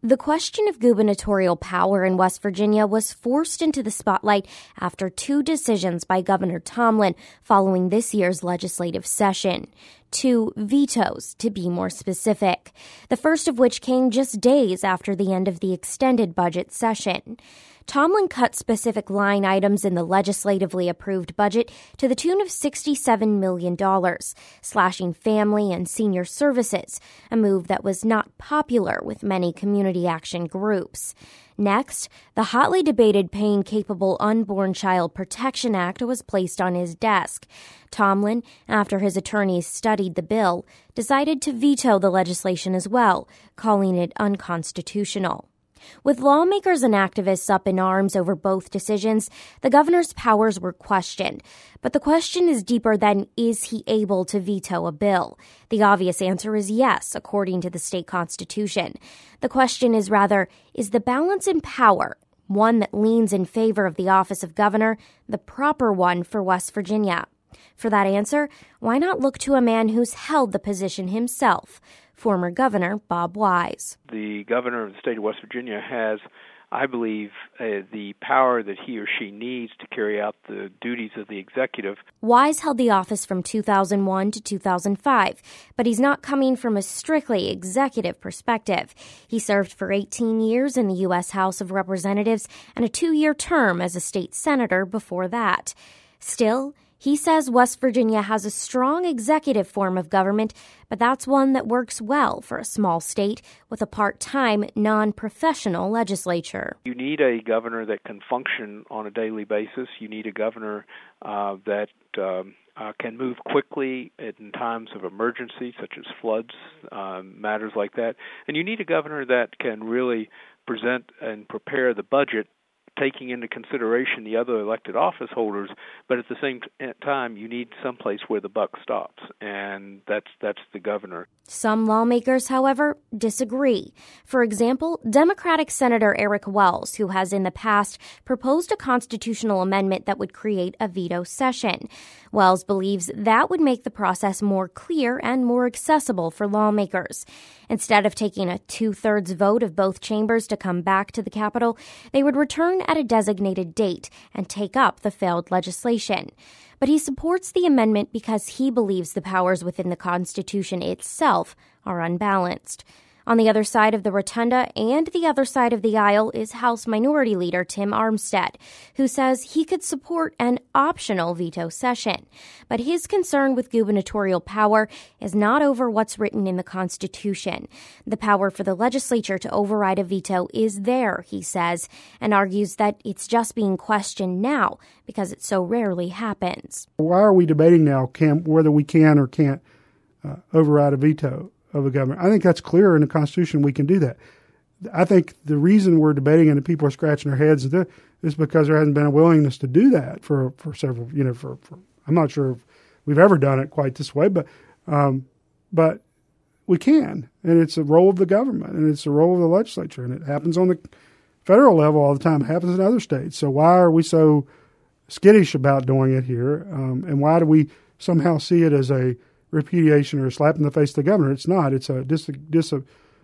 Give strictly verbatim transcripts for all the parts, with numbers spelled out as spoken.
The question of gubernatorial power in West Virginia was forced into the spotlight after two decisions by Governor Tomlin following this year's legislative session. Two vetoes, to be more specific. The first of which came just days after the end of the extended budget session. Tomlin cut specific line items in the legislatively approved budget to the tune of sixty-seven million dollars, slashing family and senior services, a move that was not popular with many community action groups. Next, the hotly debated Pain-Capable Unborn Child Protection Act was placed on his desk. Tomlin, after his attorneys studied the bill, decided to veto the legislation as well, calling it unconstitutional. With lawmakers and activists up in arms over both decisions, the governor's powers were questioned. But the question is deeper than, is he able to veto a bill? The obvious answer is yes, according to the state constitution. The question is rather, is the balance in power, one that leans in favor of the office of governor, the proper one for West Virginia? For that answer, why not look to a man who's held the position himself? Former Governor Bob Wise. The governor of the state of West Virginia has, I believe, uh, the power that he or she needs to carry out the duties of the executive. Wise held the office from two thousand one to two thousand five, but he's not coming from a strictly executive perspective. He served for eighteen years in the U S House of Representatives and a two-year term as a state senator before that. Still, he says West Virginia has a strong executive form of government, but that's one that works well for a small state with a part-time, non-professional legislature. You need a governor that can function on a daily basis. You need a governor uh, that um, uh, can move quickly in times of emergency, such as floods, uh, matters like that. And you need a governor that can really present and prepare the budget, taking into consideration the other elected office holders, but at the same time, you need someplace where the buck stops, and that's that's the governor. Some lawmakers, however, disagree. For example, Democratic Senator Eric Wells, who has in the past proposed a constitutional amendment that would create a veto session. Wells believes that would make the process more clear and more accessible for lawmakers. Instead of taking a two-thirds vote of both chambers to come back to the Capitol, they would return at a designated date and take up the failed legislation. But he supports the amendment because he believes the powers within the Constitution itself are unbalanced. On the other side of the rotunda and the other side of the aisle is House Minority Leader Tim Armstead, who says he could support an optional veto session. But his concern with gubernatorial power is not over what's written in the Constitution. The power for the legislature to override a veto is there, he says, and argues that it's just being questioned now because it so rarely happens. Why are we debating now can, whether we can or can't uh, override a veto of a government? I think that's clear in the Constitution we can do that. I think the reason we're debating and the people are scratching their heads is because there hasn't been a willingness to do that for, for several, you know, for, for I'm not sure if we've ever done it quite this way, but um, but we can. And it's a role of the government and it's a role of the legislature. And it happens on the federal level all the time. It happens in other states. So why are we so skittish about doing it here? Um, and why do we somehow see it as a repudiation or a slap in the face to the governor? It's not. It's a dis, dis, uh,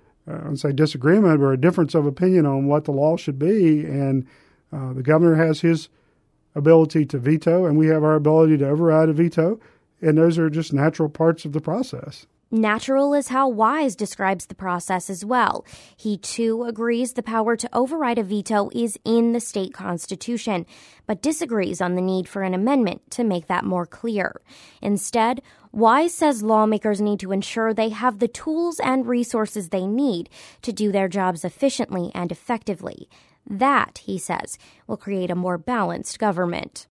I would say disagreement or a difference of opinion on what the law should be. And uh, the governor has his ability to veto, and we have our ability to override a veto. And those are just natural parts of the process. Natural is how Wise describes the process as well. He, too, agrees the power to override a veto is in the state constitution, but disagrees on the need for an amendment to make that more clear. Instead, Wise says lawmakers need to ensure they have the tools and resources they need to do their jobs efficiently and effectively. That, he says, will create a more balanced government.